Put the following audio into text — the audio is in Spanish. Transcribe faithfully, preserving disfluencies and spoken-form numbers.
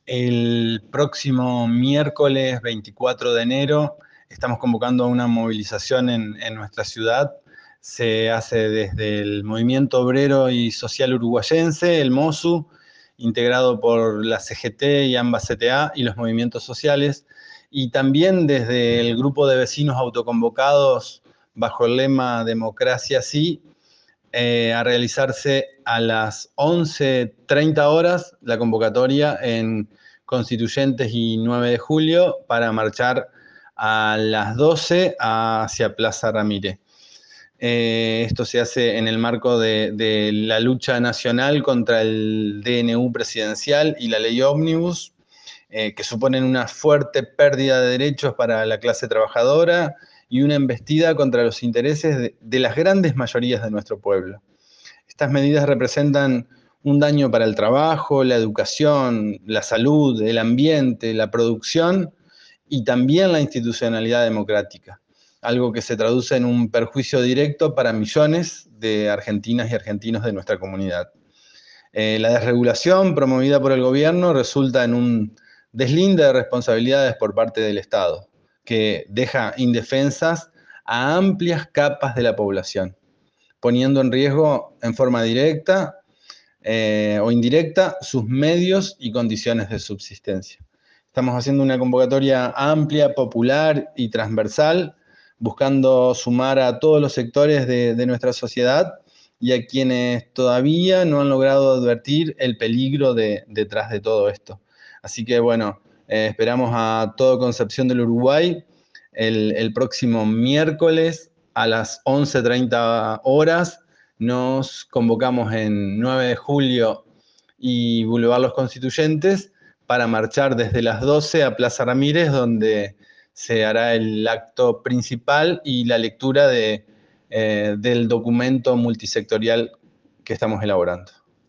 El próximo miércoles veinticuatro de enero estamos convocando a una movilización en, en nuestra ciudad. Se hace desde el Movimiento Obrero y Social Uruguayense, el MOSU, integrado por la C G T y ambas C T A y los movimientos sociales, y también desde el grupo de vecinos autoconvocados bajo el lema Democracia Sí, eh, a realizarse a las once treinta horas la convocatoria en Constituyentes y nueve de julio para marchar a las doce hacia Plaza Ramírez. Eh, esto se hace en el marco de, de la lucha nacional contra el D N U presidencial y la ley ómnibus, eh, que suponen una fuerte pérdida de derechos para la clase trabajadora y una embestida contra los intereses de, de las grandes mayorías de nuestro pueblo. Estas medidas representan un daño para el trabajo, la educación, la salud, el ambiente, la producción y también la institucionalidad democrática, algo que se traduce en un perjuicio directo para millones de argentinas y argentinos de nuestra comunidad. Eh, la desregulación promovida por el gobierno resulta en un deslinde de responsabilidades por parte del Estado, que deja indefensas a amplias capas de la población, poniendo en riesgo en forma directa eh, o indirecta sus medios y condiciones de subsistencia. Estamos haciendo una convocatoria amplia, popular y transversal, buscando sumar a todos los sectores de, de nuestra sociedad y a quienes todavía no han logrado advertir el peligro de, detrás de todo esto. Así que bueno, eh, esperamos a todo Concepción del Uruguay el, el próximo miércoles a las once treinta horas. Nos convocamos en nueve de julio y Boulevard Los Constituyentes para marchar desde las doce a Plaza Ramírez, donde se hará el acto principal y la lectura de, eh, del documento multisectorial que estamos elaborando.